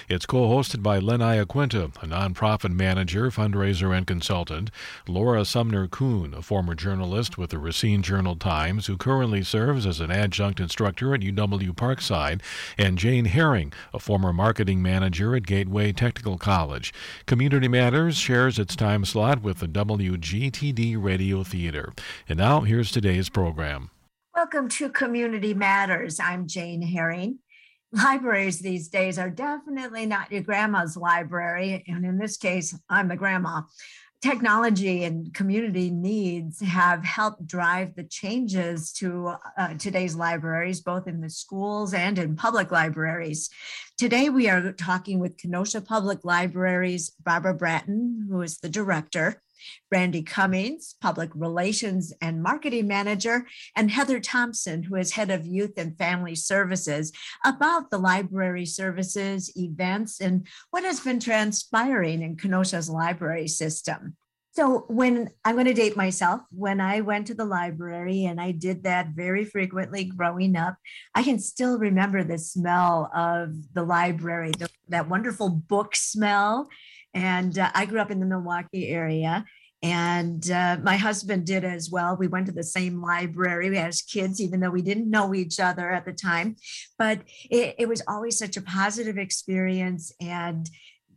It's co-hosted by Len Iaquinta, a nonprofit manager, fundraiser, and consultant, Laura Sumner-Kuhn, a former journalist with the Racine Journal-Times, who currently serves as an adjunct instructor at UW Parkside, and Jane Herring, a former marketing manager at Gateway Technical College. Community Matters shares its time slot with the WGTD Radio Theater. And now, here's today's program. Welcome to Community Matters. I'm Jane Herring. Libraries these days are definitely not your grandma's library, and in this case, I'm the grandma. Technology and community needs have helped drive the changes to today's libraries, both in the schools and in public libraries. Today, we are talking with Kenosha Public Library's Barbara Bratton, who is the director, Brandy Cummings, Public Relations and Marketing Manager, and Heather Thompson, who is Head of Youth and Family Services, about the library services, events, and what has been transpiring in Kenosha's library system. So I'm going to date myself, when I went to the library, and I did that very frequently growing up, I can still remember the smell of the library, that wonderful book smell. And I grew up in the Milwaukee area, and my husband did as well. We went to the same library as kids, even though we didn't know each other at the time. But it was always such a positive experience, and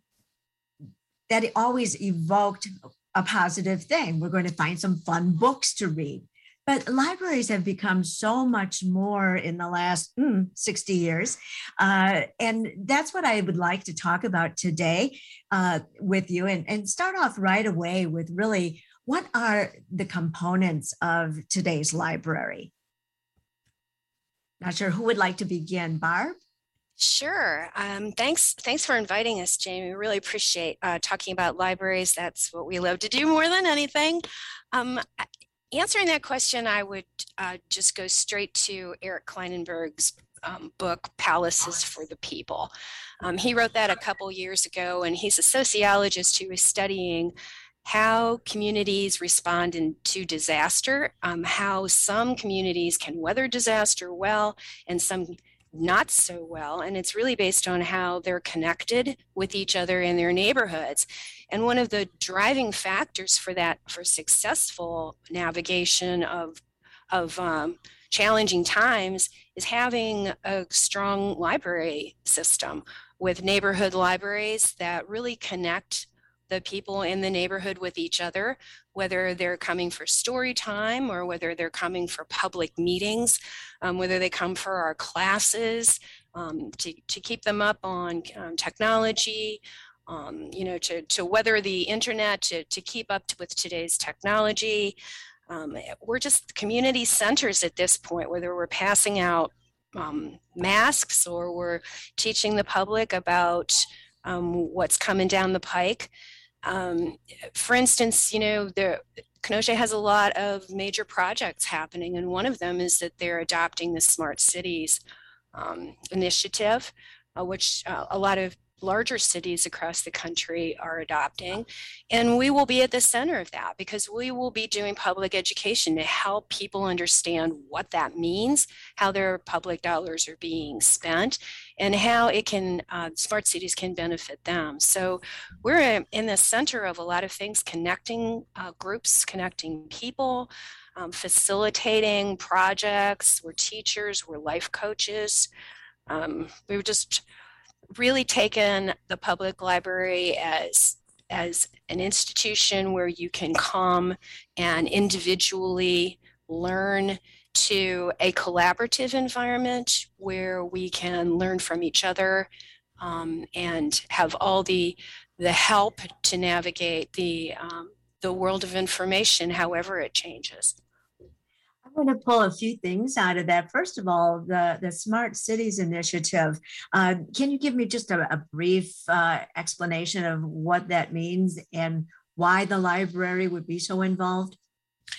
that it always evoked a positive thing. We're going to find some fun books to read. But libraries have become so much more in the last 60 years. And that's what I would like to talk about today with you, and start off right away with really, what are the components of today's library? Not sure who would like to begin. Barb? Sure. Thanks for inviting us, Jamie. We really appreciate talking about libraries. That's what we love to do more than anything. Answering that question, I would just go straight to Eric Kleinenberg's book, Palaces for the People. He wrote that a couple years ago, and he's a sociologist who is studying how communities respond to disaster, how some communities can weather disaster well, and some not so well, and it's really based on how they're connected with each other in their neighborhoods. And one of the driving factors for that, for successful navigation of challenging times, is having a strong library system with neighborhood libraries that really connect the people in the neighborhood with each other, whether they're coming for story time or whether they're coming for public meetings, whether they come for our classes, to keep them up on technology, to weather the internet, to keep up with today's technology. We're just community centers at this point, whether we're passing out masks or we're teaching the public about what's coming down the pike. For instance, Kenosha has a lot of major projects happening, and one of them is that they're adopting the Smart Cities initiative, which a lot of larger cities across the country are adopting. And we will be at the center of that, because we will be doing public education to help people understand what that means, how their public dollars are being spent, and how smart cities can benefit them. So we're in the center of a lot of things, connecting groups, connecting people, facilitating projects. We're teachers, we're life coaches. We've just really taken the public library as an institution where you can come and individually learn, to a collaborative environment where we can learn from each other, and have all the help to navigate the world of information, however it changes. I'm going to pull a few things out of that. First of all, the Smart Cities Initiative. Can you give me just a brief explanation of what that means and why the library would be so involved?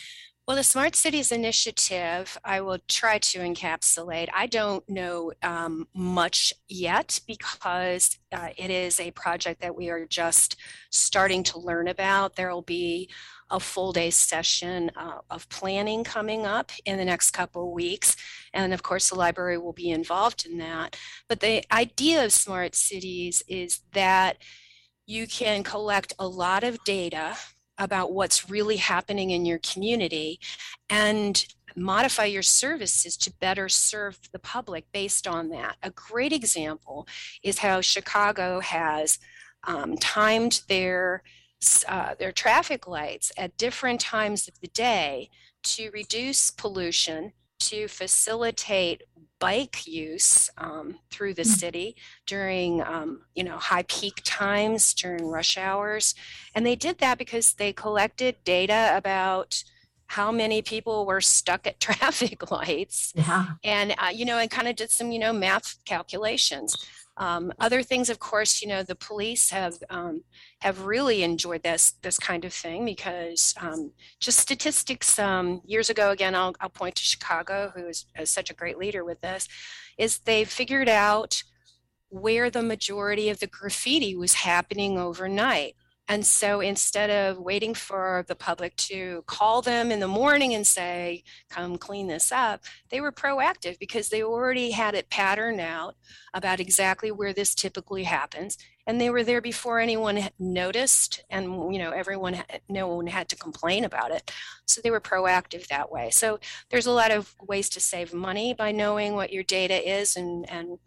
Well, the Smart Cities Initiative, I will try to encapsulate. I don't know much yet because it is a project that we are just starting to learn about. There will be a full day session of planning coming up in the next couple of weeks. And of course, the library will be involved in that. But the idea of Smart Cities is that you can collect a lot of data about what's really happening in your community and modify your services to better serve the public based on that. A great example is how Chicago has timed their traffic lights at different times of the day to reduce pollution, to facilitate bike use through the city during high peak times during rush hours. And they did that because they collected data about how many people were stuck at traffic lights, and and kind of did some math calculations. Other things, of course, the police have really enjoyed this kind of thing because just statistics. Years ago, again, I'll point to Chicago, who is such a great leader with this, is they figured out where the majority of the graffiti was happening overnight. And so instead of waiting for the public to call them in the morning and say, come clean this up, they were proactive because they already had it patterned out about exactly where this typically happens. And they were there before anyone noticed, and no one had to complain about it. So they were proactive that way. So there's a lot of ways to save money by knowing what your data is and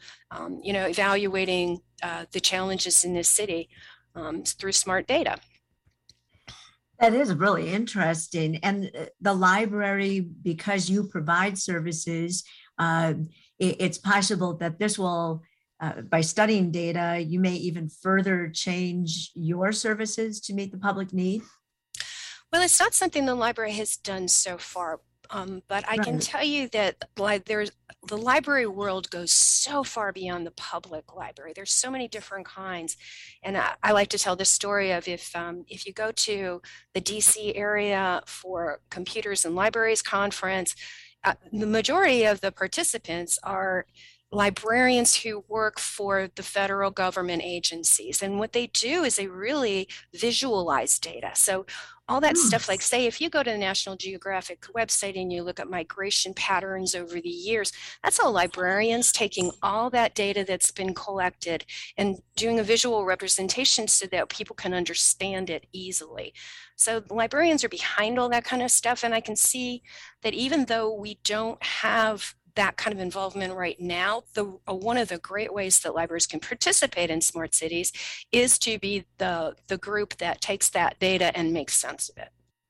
evaluating the challenges in this city through smart data. That is really interesting. And the library, because you provide services, it's possible that this will, by studying data, you may even further change your services to meet the public need. Well, it's not something the library has done so far, but I can tell you that the library world goes so far beyond the public library. There's so many different kinds. And I like to tell the story of if you go to the DC area for Computers and Libraries Conference, the majority of the participants are librarians who work for the federal government agencies. And what they do is they really visualize data. So all that stuff, like say, if you go to the National Geographic website and you look at migration patterns over the years, that's all librarians taking all that data that's been collected and doing a visual representation so that people can understand it easily. So the librarians are behind all that kind of stuff. And I can see that even though we don't have that kind of involvement right now, one of the great ways that libraries can participate in smart cities is to be the group that takes that data and makes sense of it.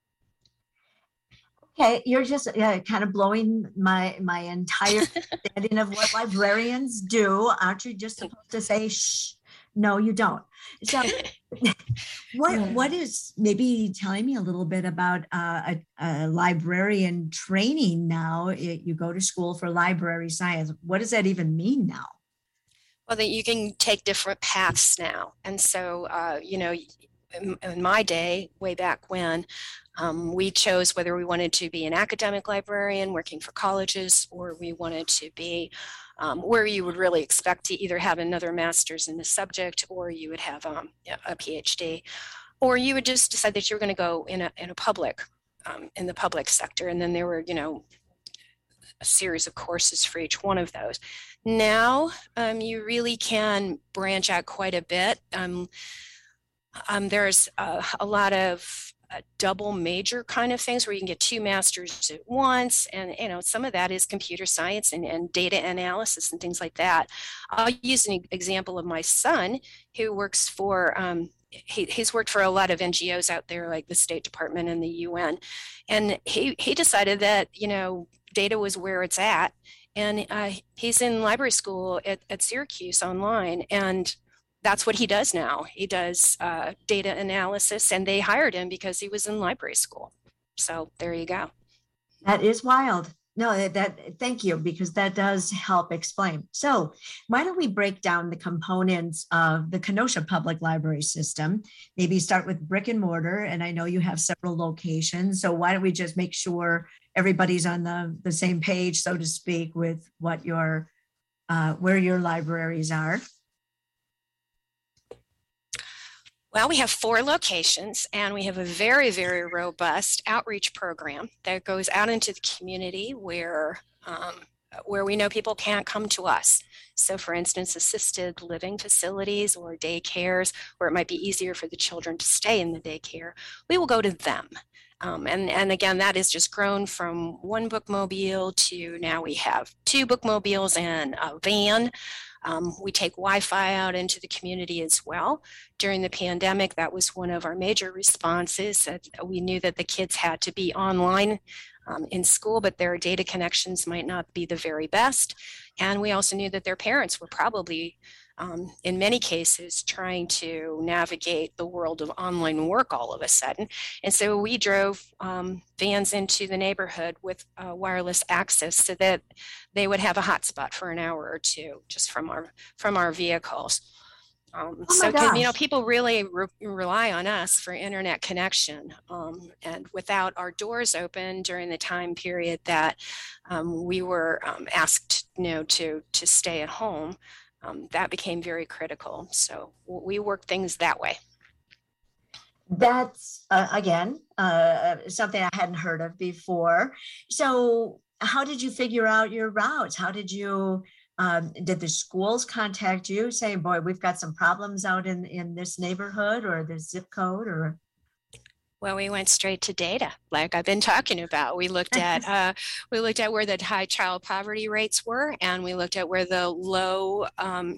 Okay, you're just kind of blowing my entire understanding of what librarians do. Aren't you just supposed to say, shh? No, you don't. So what is, maybe telling me a little bit about a librarian training now? You go to school for library science. What does that even mean now? Well, that you can take different paths now. And so, in my day, way back when, we chose whether we wanted to be an academic librarian working for colleges, or we wanted to be where you would really expect to either have another master's in the subject, or you would have a PhD, or you would just decide that you were going to go in the public sector. And then there were, a series of courses for each one of those. Now, you really can branch out quite a bit. There's a lot of double major kind of things where you can get two masters at once, and some of that is computer science and data analysis and things like that. I'll use an example of my son, who works for he's worked for a lot of NGOs out there, like the State Department and the UN, and he decided that data was where it's at, and he's in library school at Syracuse online, and that's what he does now. He does data analysis, and they hired him because he was in library school. So there you go. That is wild. No, thank you, because that does help explain. So why don't we break down the components of the Kenosha Public Library system? Maybe start with brick and mortar, and I know you have several locations. So why don't we just make sure everybody's on the same page, so to speak, with what your where your libraries are? Well, we have 4 locations, and we have a very, very robust outreach program that goes out into the community where we know people can't come to us. So, for instance, assisted living facilities or daycares, where it might be easier for the children to stay in the daycare, we will go to them. And again, that has just grown from 1 bookmobile to now we have 2 bookmobiles and a van. We take Wi-Fi out into the community as well. During the pandemic, that was one of our major responses. That we knew that the kids had to be online in school, but their data connections might not be the very best. And we also knew that their parents were probably, in many cases, trying to navigate the world of online work all of a sudden. And so we drove vans into the neighborhood with wireless access so that they would have a hotspot for an hour or two just from our vehicles. People really rely on us for internet connection. And without our doors open during the time period that we were asked, to stay at home, that became very critical. So we work things that way. That's again something I hadn't heard of before. So how did you figure out your routes? How did you did the schools contact you saying, boy, we've got some problems out in this neighborhood or this zip code? Or well, we went straight to data, like I've been talking about. We looked at where the high child poverty rates were, and we looked at where the low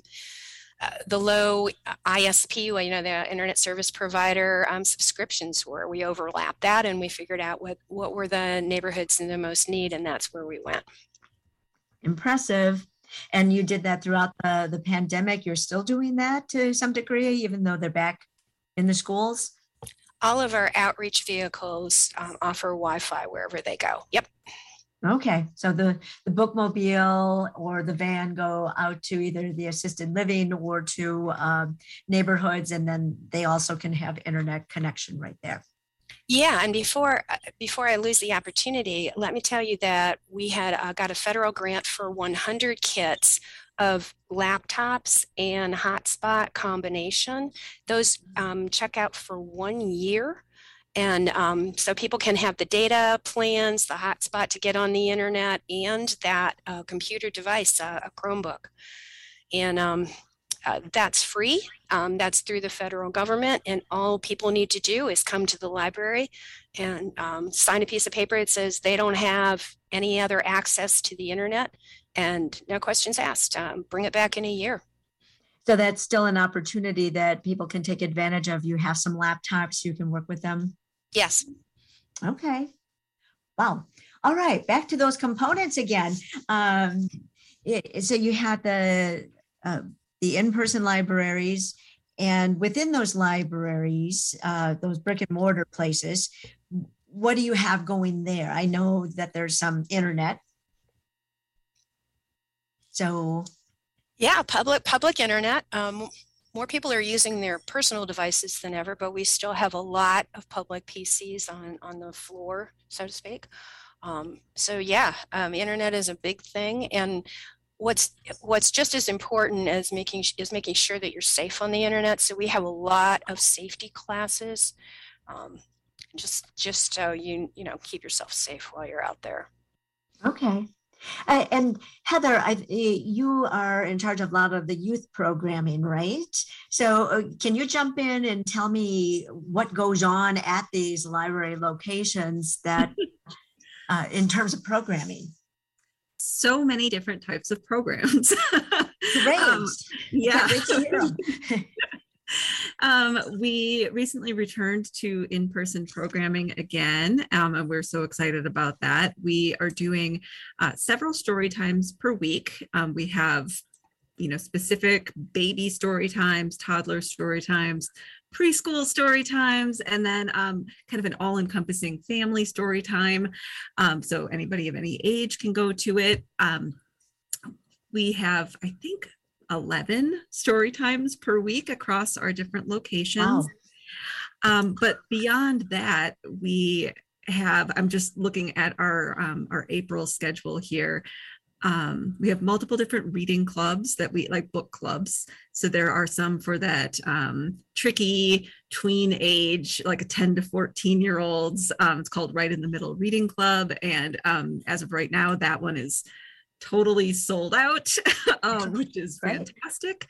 ISP, the internet service provider subscriptions were. We overlapped that, and we figured out what were the neighborhoods in the most need, and that's where we went. Impressive. And you did that throughout the pandemic. You're still doing that to some degree, even though they're back in the schools? All of our outreach vehicles offer Wi-Fi wherever they go. Yep. Okay. So the bookmobile or the van go out to either the assisted living or to neighborhoods, and then they also can have internet connection right there. Yeah, and before I lose the opportunity, let me tell you that we had got a federal grant for 100 kits of laptops and hotspot combination. Those check out for 1 year. And so people can have the data plans, the hotspot to get on the internet, and that computer device, a Chromebook. And that's free. That's through the federal government, and all people need to do is come to the library and sign a piece of paper that says they don't have any other access to the internet, and no questions asked. Bring it back in a year. So that's still an opportunity that people can take advantage of. You have some laptops, you can work with them. Yes. Okay. Wow. All right. Back to those components again. So you had the in-person libraries, and within those libraries, those brick and mortar places, what do you have going there? I know that there's some internet. So yeah, public internet. More people are using their personal devices than ever, but we still have a lot of public PCs on the floor, so to speak. Internet is a big thing, and what's just as important as making sure that you're safe on the internet. So we have a lot of safety classes, just so you keep yourself safe while you're out there. Okay. And Heather, you are in charge of a lot of the youth programming, right? So can you jump in and tell me what goes on at these library locations that in terms of programming? So many different types of programs. Great. Yeah. We recently returned to in-person programming again, and we're so excited about that. We are doing several story times per week. We have specific baby story times, toddler story times, preschool story times, and then kind of an all-encompassing family story time. So anybody of any age can go to it. We have, I think, 11 story times per week across our different locations. Wow. But beyond that, we have, I'm just looking at our April schedule here. We have multiple different reading clubs that we like, book clubs. So there are some for that tricky tween age, like a 10 to 14-year-olds. It's called Right in the Middle Reading Club. And as of right now, that one is totally sold out, which is fantastic.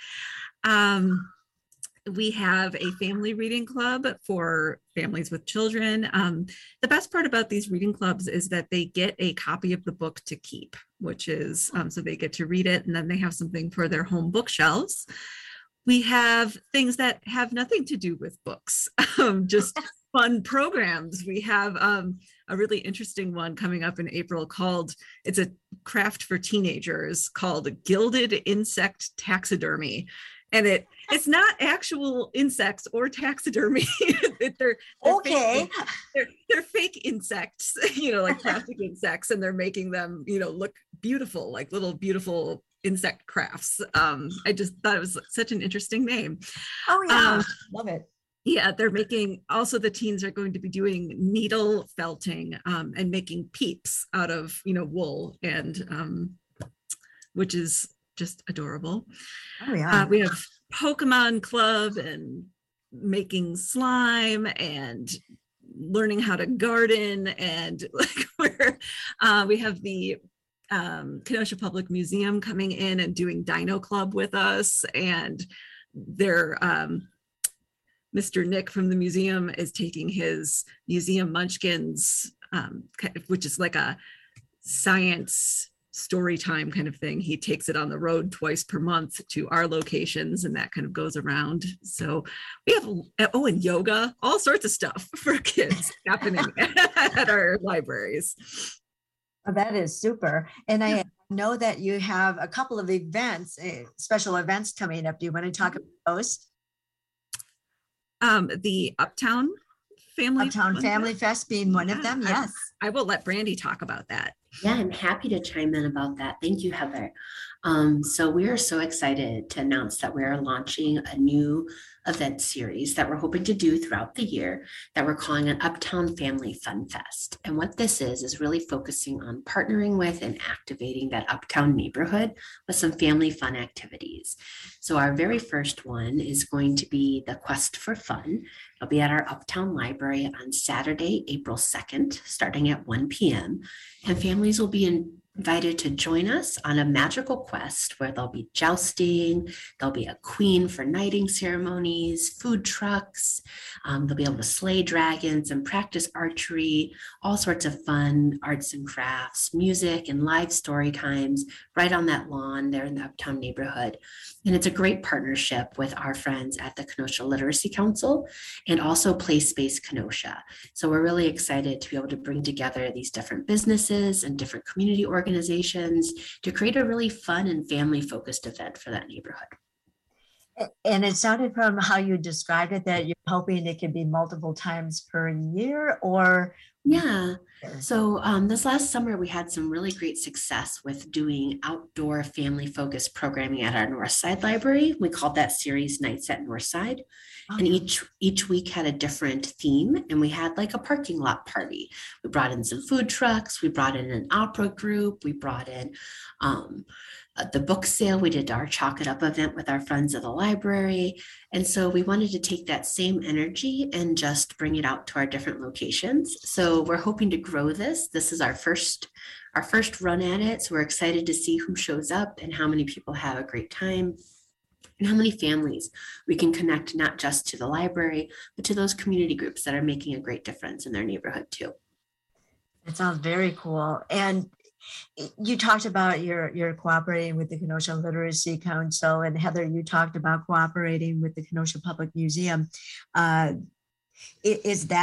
We have a family reading club for families with children. The best part about these reading clubs is that they get a copy of the book to keep, which is, so they get to read it and then they have something for their home bookshelves. We have things that have nothing to do with books, just fun programs. We have a really interesting one coming up in April called, it's a craft for teenagers called Gilded Insect Taxidermy. And it's not actual insects or taxidermy. they're Okay. they're fake insects, like plastic insects, and they're making them, look beautiful, like little beautiful insect crafts. I just thought it was such an interesting name. Oh yeah, love it. Yeah, they're making, also the teens are going to be doing needle felting and making peeps out of, wool, and which is just adorable. Oh yeah. We have Pokemon Club and making slime and learning how to garden, and we have the Kenosha Public Museum coming in and doing Dino Club with us, and they're Mr. Nick from the museum is taking his Museum Munchkins, which is like a science story time kind of thing. He takes it on the road twice per month to our locations, and that kind of goes around. So we have, and yoga, all sorts of stuff for kids happening at our libraries. Oh, that is super. And I know that you have a couple of events, special events coming up. Do you want to talk about those? The Uptown Family Fest being one of them. Yes. I will let Brandy talk about that. Yeah, I'm happy to chime in about that. Thank you, Heather. So we are so excited to announce that we are launching a new event series that we're hoping to do throughout the year that we're calling an Uptown Family Fun Fest. And what this is really focusing on partnering with and activating that Uptown neighborhood with some family fun activities. So our very first one is going to be the Quest for Fun. It'll be at our Uptown Library on Saturday, April 2nd, starting at 1 p.m. And families will be invited to join us on a magical quest where there'll be jousting, there'll be a queen for knighting ceremonies, food trucks, they'll be able to slay dragons and practice archery, all sorts of fun arts and crafts, music, and live story times right on that lawn there in the Uptown neighborhood. And it's a great partnership with our friends at the Kenosha Literacy Council and also Play Space Kenosha. So we're really excited to be able to bring together these different businesses and different community organizations to create a really fun and family-focused event for that neighborhood. And it sounded from how you described it that you're hoping it can be multiple times per year, or? Yeah. So this last summer, we had some really great success with doing outdoor family-focused programming at our Northside Library. We called that series Nights at Northside. And each week had a different theme, and we had like a parking lot party. We brought in some food trucks. We brought in an opera group. We brought in the book sale. We did our Chalk It Up event with our friends at the library. And so we wanted to take that same energy and just bring it out to our different locations. So we're hoping to grow this. This is our first run at it. So we're excited to see who shows up and how many people have a great time, and how many families we can connect, not just to the library, but to those community groups that are making a great difference in their neighborhood too. It sounds very cool. And you talked about your cooperating with the Kenosha Literacy Council, and Heather, you talked about cooperating with the Kenosha Public Museum. Is that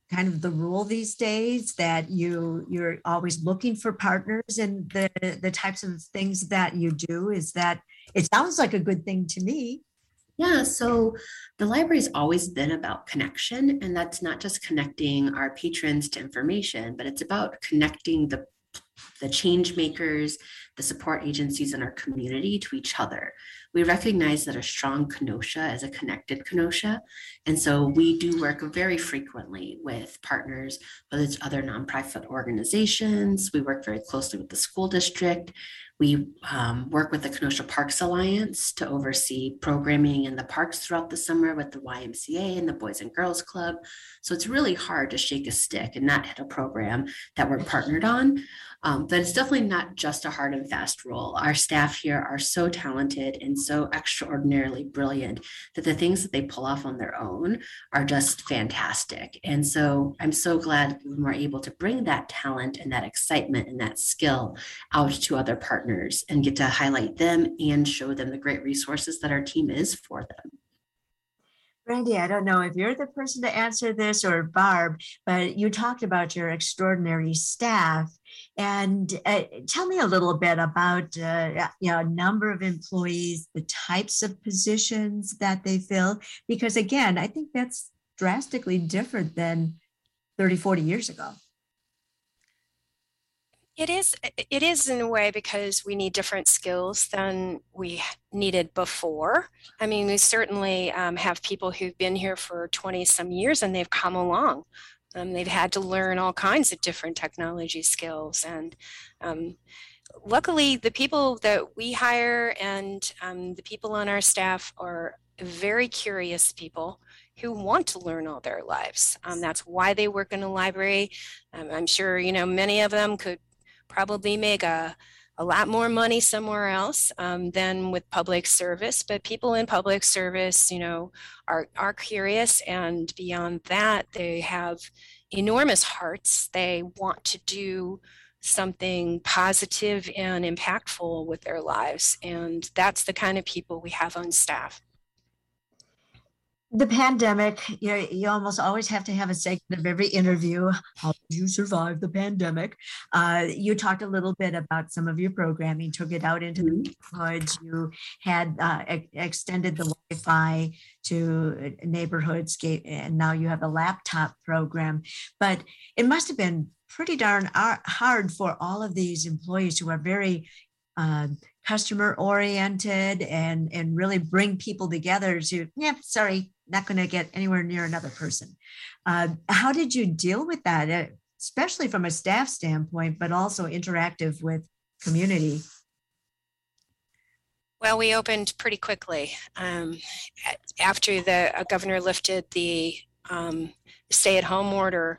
kind of the rule these days, that you're always looking for partners in the types of things that you do? Is that, it sounds like a good thing to me. Yeah, so the library's always been about connection, and that's not just connecting our patrons to information, but it's about connecting the change makers, the support agencies in our community to each other. We recognize that a strong Kenosha is a connected Kenosha. And so we do work very frequently with partners, whether it's other nonprofit organizations. We work very closely with the school district. We work with the Kenosha Parks Alliance to oversee programming in the parks throughout the summer with the YMCA and the Boys and Girls Club. So it's really hard to shake a stick and not hit a program that we're partnered on. But it's definitely not just a hard and fast rule. Our staff here are so talented and so extraordinarily brilliant that the things that they pull off on their own are just fantastic. And so I'm so glad we were able to bring that talent and that excitement and that skill out to other partners and get to highlight them and show them the great resources that our team is for them. Brandy, I don't know if you're the person to answer this or Barb, but you talked about your extraordinary staff. And tell me a little bit about number of employees, the types of positions that they fill, because again, I think that's drastically different than 30, 40 years ago. It is in a way, because we need different skills than we needed before. I mean, we certainly have people who've been here for 20 some years and they've come along. They've had to learn all kinds of different technology skills. And luckily, the people that we hire and the people on our staff are very curious people who want to learn all their lives. That's why they work in a library. I'm sure, many of them could probably make a lot more money somewhere else than with public service, but people in public service, are curious, and beyond that, they have enormous hearts. They want to do something positive and impactful with their lives, and that's the kind of people we have on staff. The pandemic, you almost always have to have a segment of every interview. How did you survive the pandemic? You talked a little bit about some of your programming, took it out into the neighborhoods. You had extended the Wi-Fi to neighborhoods, and now you have a laptop program. But it must have been pretty darn hard for all of these employees who are very customer oriented and really bring people together to, not going to get anywhere near another person. How did you deal with that, especially from a staff standpoint, but also interactive with community? Well, we opened pretty quickly. After the governor lifted the stay-at-home order,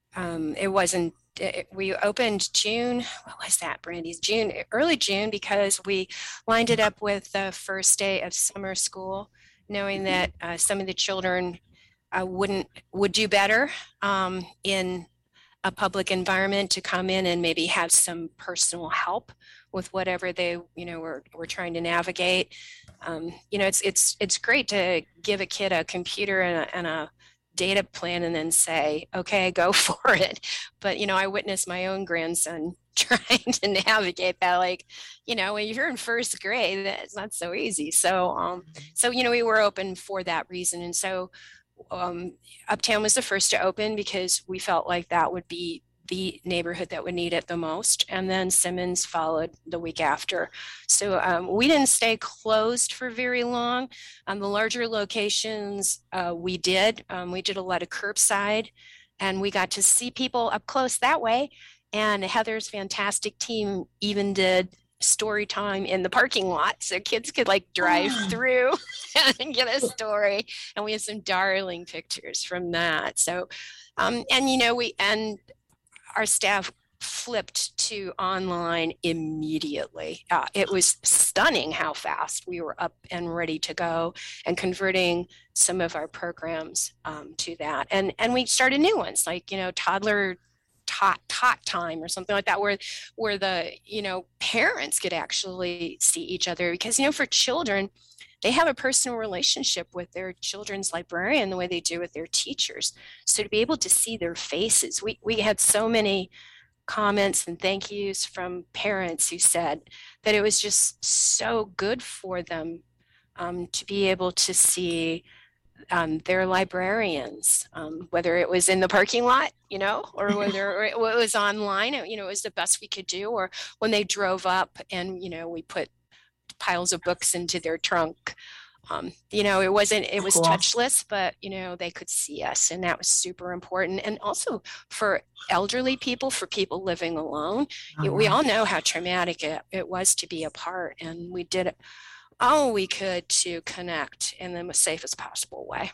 we opened June. What was that, Brandy? Early June, because we lined it up with the first day of summer school, knowing that some of the children would do better in a public environment to come in and maybe have some personal help with whatever they were trying to navigate. It's great to give a kid a computer and a data plan and then say, okay, go for it. But I witnessed my own grandson trying to navigate that, when you're in first grade, that's not so easy. So we were open for that reason. And so Uptown was the first to open because we felt like that would be the neighborhood that would need it the most. And then Simmons followed the week after. So we didn't stay closed for very long. The larger locations, we did a lot of curbside, and we got to see people up close that way. And Heather's fantastic team even did story time in the parking lot, so kids could drive through and get a story. And we have some darling pictures from that. So and our staff flipped to online immediately. It was stunning how fast we were up and ready to go and converting some of our programs to that. And we started new ones toddler tot time or something like that, where the parents could actually see each other, because for children, they have a personal relationship with their children's librarian the way they do with their teachers. So to be able to see their faces, we had so many comments and thank yous from parents who said that it was just so good for them to be able to see their librarians, whether it was in the parking lot, or whether it was online, it was the best we could do, or when they drove up and, we put piles of books into their trunk. It was cool. Touchless, but, they could see us, and that was super important. And also for elderly people, for people living alone, we all know how traumatic it was to be apart, and we did all we could to connect in the most safest possible way.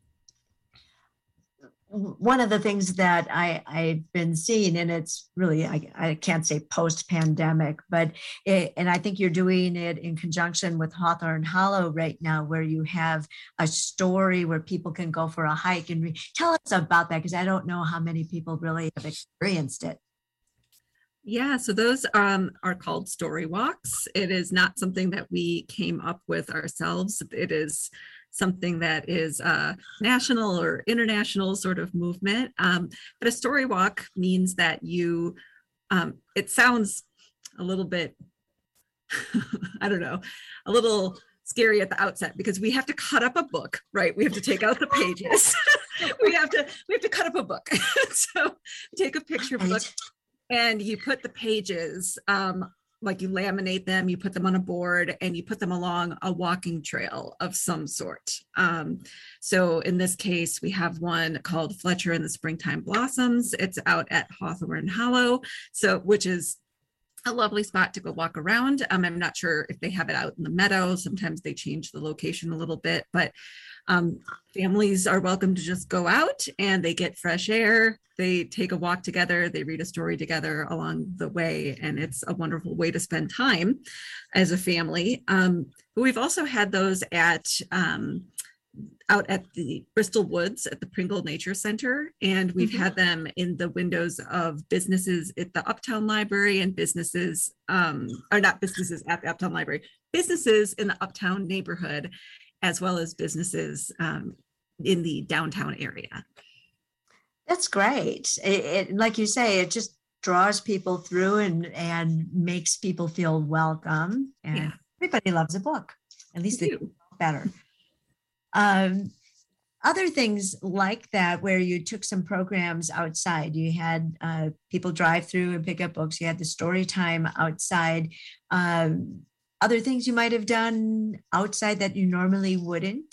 One of the things that I've been seeing, and it's really, I can't say post-pandemic, but and I think you're doing it in conjunction with Hawthorne Hollow right now, where you have a story where people can go for a hike. And tell us about that, because I don't know how many people really have experienced it. Yeah, so those are called story walks. It is not something that we came up with ourselves. It is something that is a national or international sort of movement. But a story walk means that you, it sounds a little bit, I don't know, a little scary at the outset, because we have to cut up a book, right? We have to take out the pages. we have to cut up a book. So take a picture of a book. And you put the pages, like you laminate them, you put them on a board, and you put them along a walking trail of some sort. So in this case, we have one called Fletcher and the Springtime Blossoms. It's out at Hawthorne Hollow, which is a lovely spot to go walk around. I'm not sure if they have it out in the meadow. Sometimes they change the location a little bit, but families are welcome to just go out and they get fresh air. They take a walk together, they read a story together along the way, and it's a wonderful way to spend time as a family. But we've also had those out at the Bristol Woods at the Pringle Nature Center, and we've had them in the windows of businesses at the Uptown Library and businesses, or not businesses at the Uptown Library, businesses in the Uptown neighborhood, as well as businesses in the downtown area. That's great. It like you say, it just draws people through and makes people feel welcome. And everybody loves a book. At least they do better. Other things like that, where you took some programs outside, you had people drive through and pick up books. You had the story time outside. Other things you might have done outside that you normally wouldn't?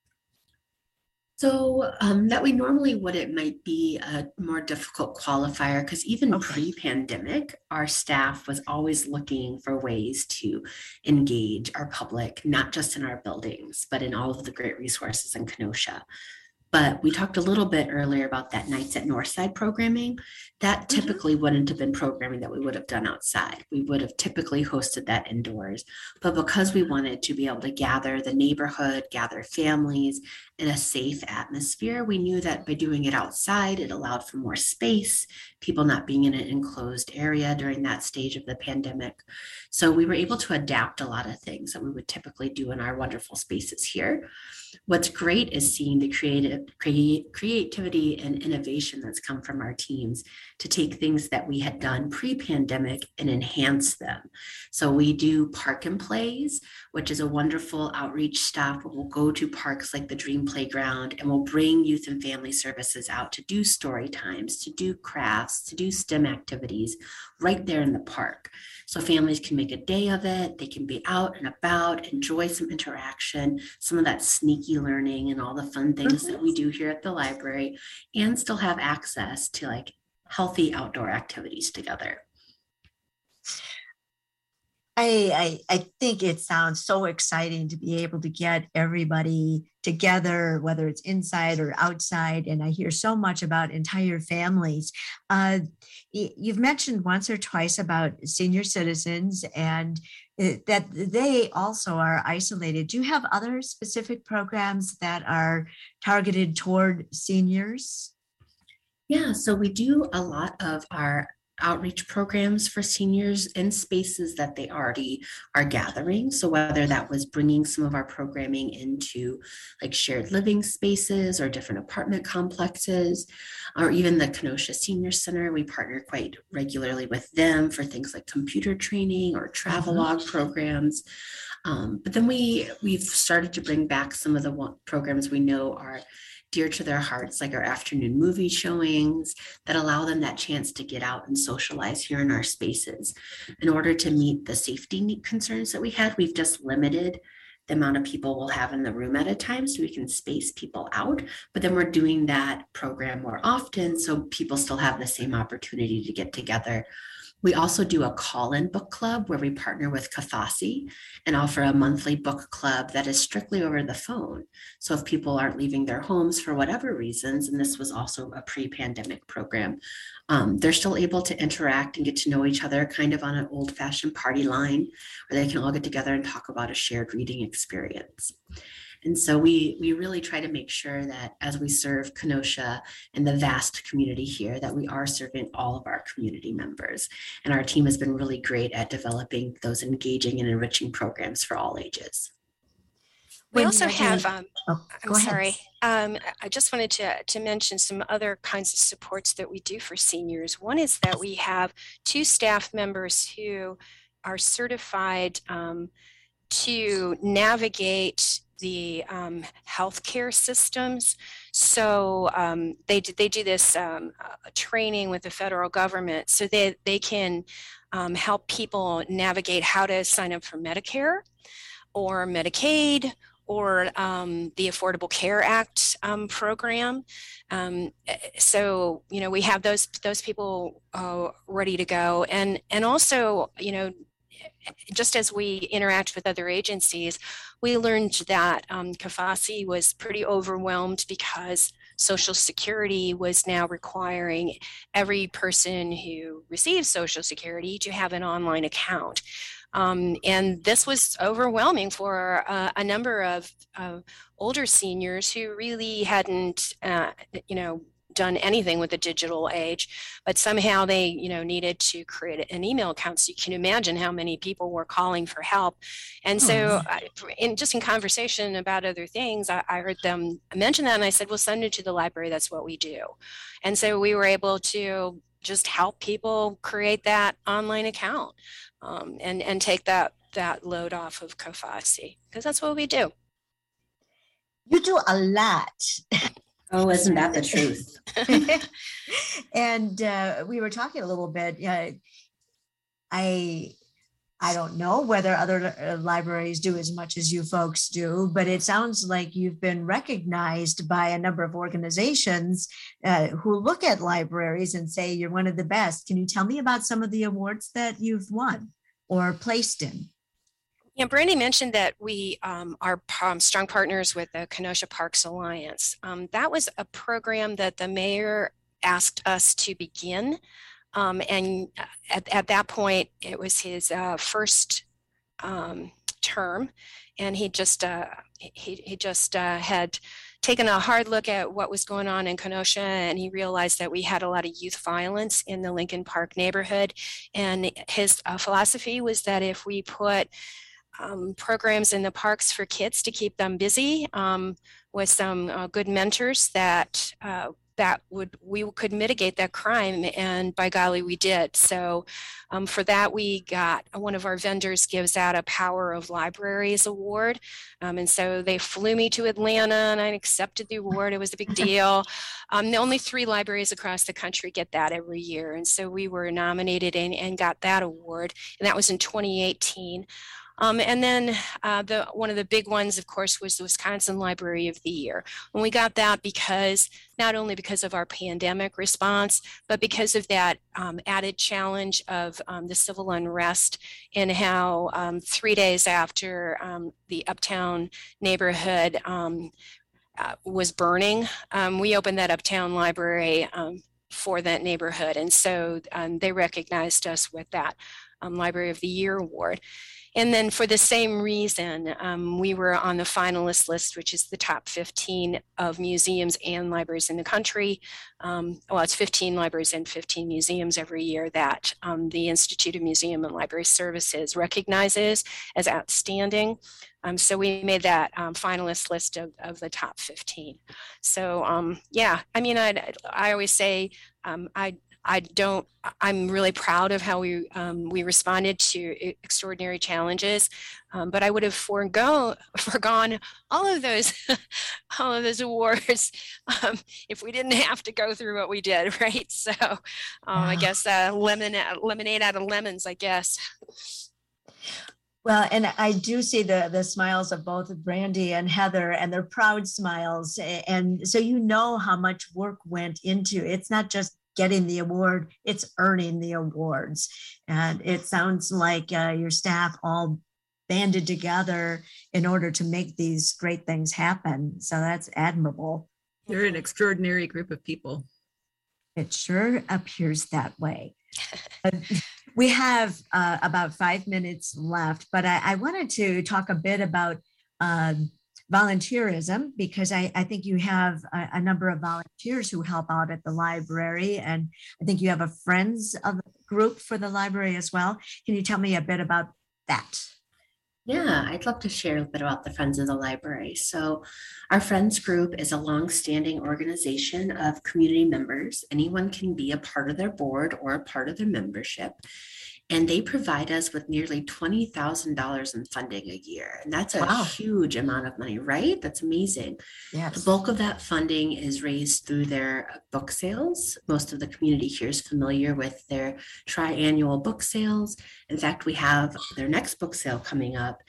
So that we normally wouldn't might be a more difficult qualifier, because even pre-pandemic, our staff was always looking for ways to engage our public, not just in our buildings, but in all of the great resources in Kenosha. But we talked a little bit earlier about that Nights at Northside programming. That typically wouldn't have been programming that we would have done outside. We would have typically hosted that indoors. But because we wanted to be able to gather the neighborhood, gather families in a safe atmosphere, we knew that by doing it outside, it allowed for more space, people not being in an enclosed area during that stage of the pandemic. So we were able to adapt a lot of things that we would typically do in our wonderful spaces here. What's great is seeing the creativity and innovation that's come from our teams to take things that we had done pre-pandemic and enhance them. So we do park and plays, which is a wonderful outreach staff where we'll go to parks like the Dream Playground, and we'll bring youth and family services out to do story times, to do crafts, to do STEM activities right there in the park. So families can make a day of it. They can be out and about, enjoy some interaction, some of that sneaky learning and all the fun things that we do here at the library, and still have access to like healthy outdoor activities together. I think it sounds so exciting to be able to get everybody together, whether it's inside or outside. And I hear so much about entire families. You've mentioned once or twice about senior citizens and that they also are isolated. Do you have other specific programs that are targeted toward seniors? Yeah, so we do a lot of our outreach programs for seniors in spaces that they already are gathering. So whether that was bringing some of our programming into like shared living spaces or different apartment complexes, or even the Kenosha Senior Center, we partner quite regularly with them for things like computer training or travelogue programs. But then we've started to bring back some of the programs we know are dear to their hearts, like our afternoon movie showings that allow them that chance to get out and socialize here in our spaces. In order to meet the safety concerns that we had, we've just limited the amount of people we'll have in the room at a time so we can space people out. But then we're doing that program more often so people still have the same opportunity to get together. We also do a call-in book club where we partner with Kafasi and offer a monthly book club that is strictly over the phone. So if people aren't leaving their homes for whatever reasons, and this was also a pre-pandemic program, they're still able to interact and get to know each other kind of on an old-fashioned party line where they can all get together and talk about a shared reading experience. And so we really try to make sure that as we serve Kenosha and the vast community here, that we are serving all of our community members. And our team has been really great at developing those engaging and enriching programs for all ages. We also have, I'm sorry, I just wanted to mention some other kinds of supports that we do for seniors. One is that we have 2 staff members who are certified to navigate the healthcare systems. So they do this training with the federal government so that they can help people navigate how to sign up for Medicare or Medicaid or the Affordable Care Act program. So, you know, we have those people ready to go. And also, you know, just as we interact with other agencies, we learned that Kafasi was pretty overwhelmed because Social Security was now requiring every person who receives Social Security to have an online account. And this was overwhelming for a number of older seniors who really hadn't, you know, done anything with the digital age, but somehow they, you know, needed to create an email account. So you can imagine how many people were calling for help. And so in conversation about other things, I heard them mention that and I said, well, send it to the library. That's what we do. And so we were able to just help people create that online account and take that load off of Kafasi, because that's what we do. You do a lot. Oh, isn't that the truth? And we were talking a little bit. I don't know whether other libraries do as much as you folks do, but it sounds like you've been recognized by a number of organizations who look at libraries and say you're one of the best. Can you tell me about some of the awards that you've won or placed in? Yeah, Brandy mentioned that we are strong partners with the Kenosha Parks Alliance. That was a program that the mayor asked us to begin. And at that point, it was his first term, and he just had taken a hard look at what was going on in Kenosha, and he realized that we had a lot of youth violence in the Lincoln Park neighborhood. And his philosophy was that if we put programs in the parks for kids to keep them busy with some good mentors, that we could mitigate that crime, and by golly, we did. So for that, we got one of our vendors gives out a Power of Libraries award, and so they flew me to Atlanta, and I accepted the award. It was a big deal. Only 3 libraries across the country get that every year, and so we were nominated and got that award, and that was in 2018. And then one of the big ones, of course, was the Wisconsin Library of the Year. And we got that because, not only because of our pandemic response, but because of that added challenge of the civil unrest, and how 3 days after the Uptown neighborhood was burning, we opened that Uptown Library for that neighborhood. And so they recognized us with that Library of the Year award. And then for the same reason, we were on the finalist list, which is the top 15 of museums and libraries in the country. Well, it's 15 libraries and 15 museums every year that the Institute of Museum and Library Services recognizes as outstanding. So we made that finalist list of the top 15. So yeah, I mean, I always say I'm really proud of how we responded to extraordinary challenges, but I would have foregone all of those awards if we didn't have to go through what we did, right? So I guess lemonade out of lemons, I guess. Well, and I do see the smiles of both Brandy and Heather, and they're proud smiles. And so you know how much work went into it. It's not just getting the award, it's earning the awards. And it sounds like your staff all banded together in order to make these great things happen. So that's admirable. You're an extraordinary group of people. It sure appears that way. We have about 5 minutes left, but I wanted to talk a bit about volunteerism, because I think you have a number of volunteers who help out at the library, and I think you have a friends of group for the library as well. Can you tell me a bit about that? Yeah, I'd love to share a bit about the Friends of the Library. So our Friends group is a longstanding organization of community members. Anyone can be a part of their board or a part of their membership. And they provide us with nearly $20,000 in funding a year. And that's a huge amount of money, right? That's amazing. Yes. The bulk of that funding is raised through their book sales. Most of the community here is familiar with their triannual book sales. In fact, we have their next book sale coming up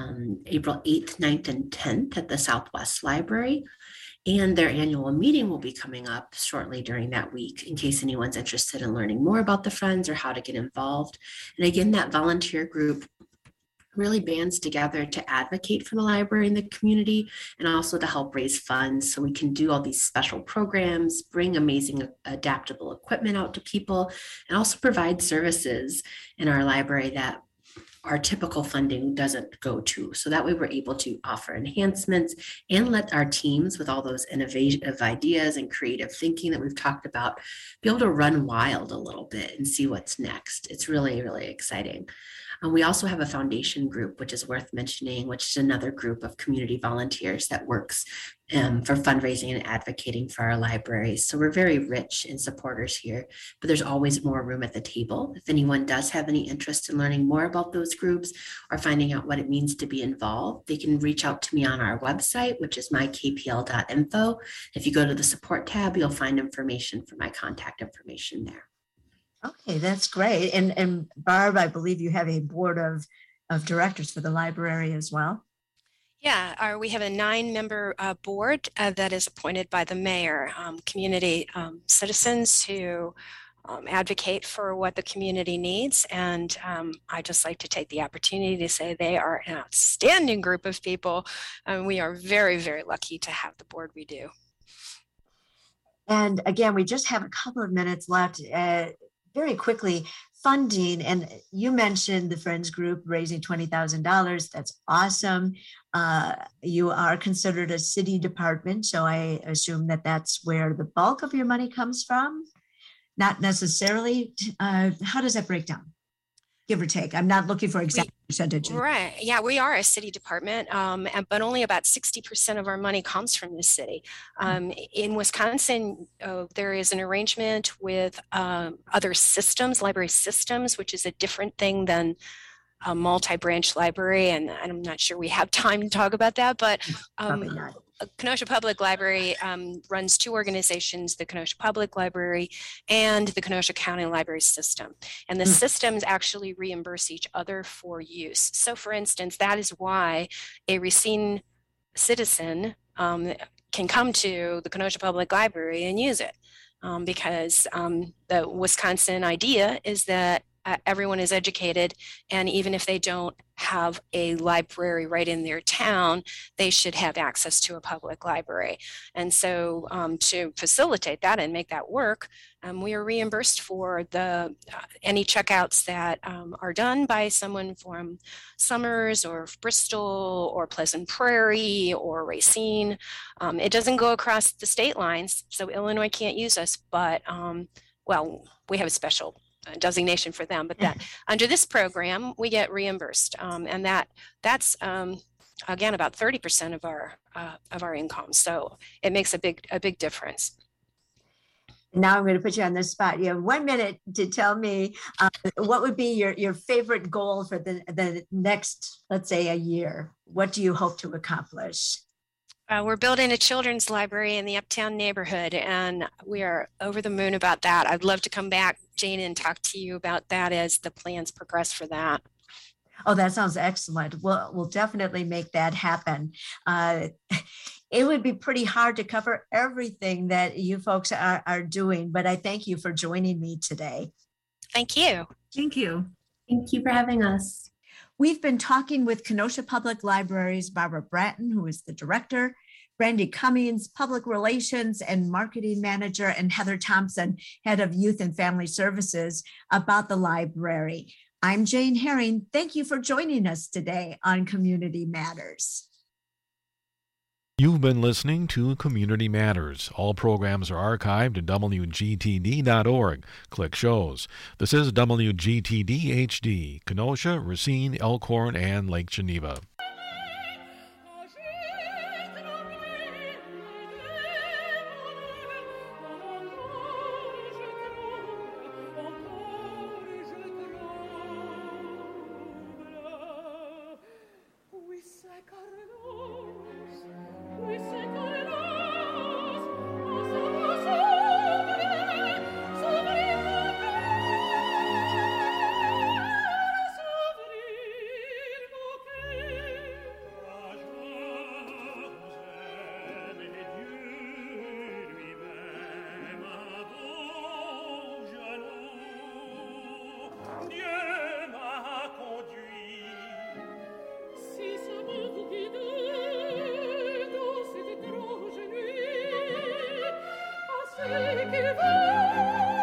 April 8th, 9th, and 10th at the Southwest Library. And their annual meeting will be coming up shortly during that week, in case anyone's interested in learning more about the Friends or how to get involved. And again, that volunteer group really bands together to advocate for the library and the community, and also to help raise funds so we can do all these special programs, bring amazing adaptable equipment out to people, and also provide services in our library that our typical funding doesn't go to. So that way we're able to offer enhancements and let our teams, with all those innovative ideas and creative thinking that we've talked about, be able to run wild a little bit and see what's next. It's really, really exciting. We also have a foundation group, which is worth mentioning, which is another group of community volunteers that works for fundraising and advocating for our libraries. So we're very rich in supporters here, but there's always more room at the table. If anyone does have any interest in learning more about those groups or finding out what it means to be involved, they can reach out to me on our website, which is mykpl.info. If you go to the support tab, you'll find information for my contact information there. Okay, that's great. And Barb, I believe you have a board of directors for the library as well. Yeah, we have a 9-member board that is appointed by the mayor, community citizens who advocate for what the community needs. And I just like to take the opportunity to say they are an outstanding group of people. And we are very, very lucky to have the board we do. And again, we just have a couple of minutes left. Very quickly, funding, and you mentioned the Friends group raising $20,000. That's awesome. You are considered a city department, so I assume that that's where the bulk of your money comes from. Not necessarily. How does that break down? Give or take. I'm not looking for exact percentages. Right. Yeah, we are a city department, but only about 60% of our money comes from the city. In Wisconsin, there is an arrangement with other systems, library systems, which is a different thing than a multi-branch library. And I'm not sure we have time to talk about that, but Probably not. Kenosha Public Library runs 2 organizations, the Kenosha Public Library and the Kenosha County Library System. And the systems actually reimburse each other for use. So for instance, that is why a Racine citizen can come to the Kenosha Public Library and use it. Because the Wisconsin idea is that everyone is educated, and even if they don't have a library right in their town, they should have access to a public library. And so to facilitate that and make that work, we are reimbursed for any checkouts that are done by someone from Summers or Bristol or Pleasant Prairie or Racine. It doesn't go across the state lines, so Illinois can't use us, but well, we have a special designation for them, but that under this program we get reimbursed, and that's again about 30% of our income. So it makes a big difference. Now I'm going to put you on the spot. You have 1 minute to tell me what would be your favorite goal for the next, let's say, a year. What do you hope to accomplish? We're building a children's library in the Uptown neighborhood, and we are over the moon about that. I'd love to come back, Jane, and talk to you about that as the plans progress for that. Oh, that sounds excellent. We'll definitely make that happen. It would be pretty hard to cover everything that you folks are doing, but I thank you for joining me today. Thank you. Thank you. Thank you for having us. We've been talking with Kenosha Public Library's Barbara Bratton, who is the director, Brandy Cummings, Public Relations and Marketing Manager, and Heather Thompson, Head of Youth and Family Services, about the library. I'm Jane Herring. Thank you for joining us today on Community Matters. You've been listening to Community Matters. All programs are archived at WGTD.org. Click shows. This is WGTD HD, Kenosha, Racine, Elkhorn, and Lake Geneva. Qu'il va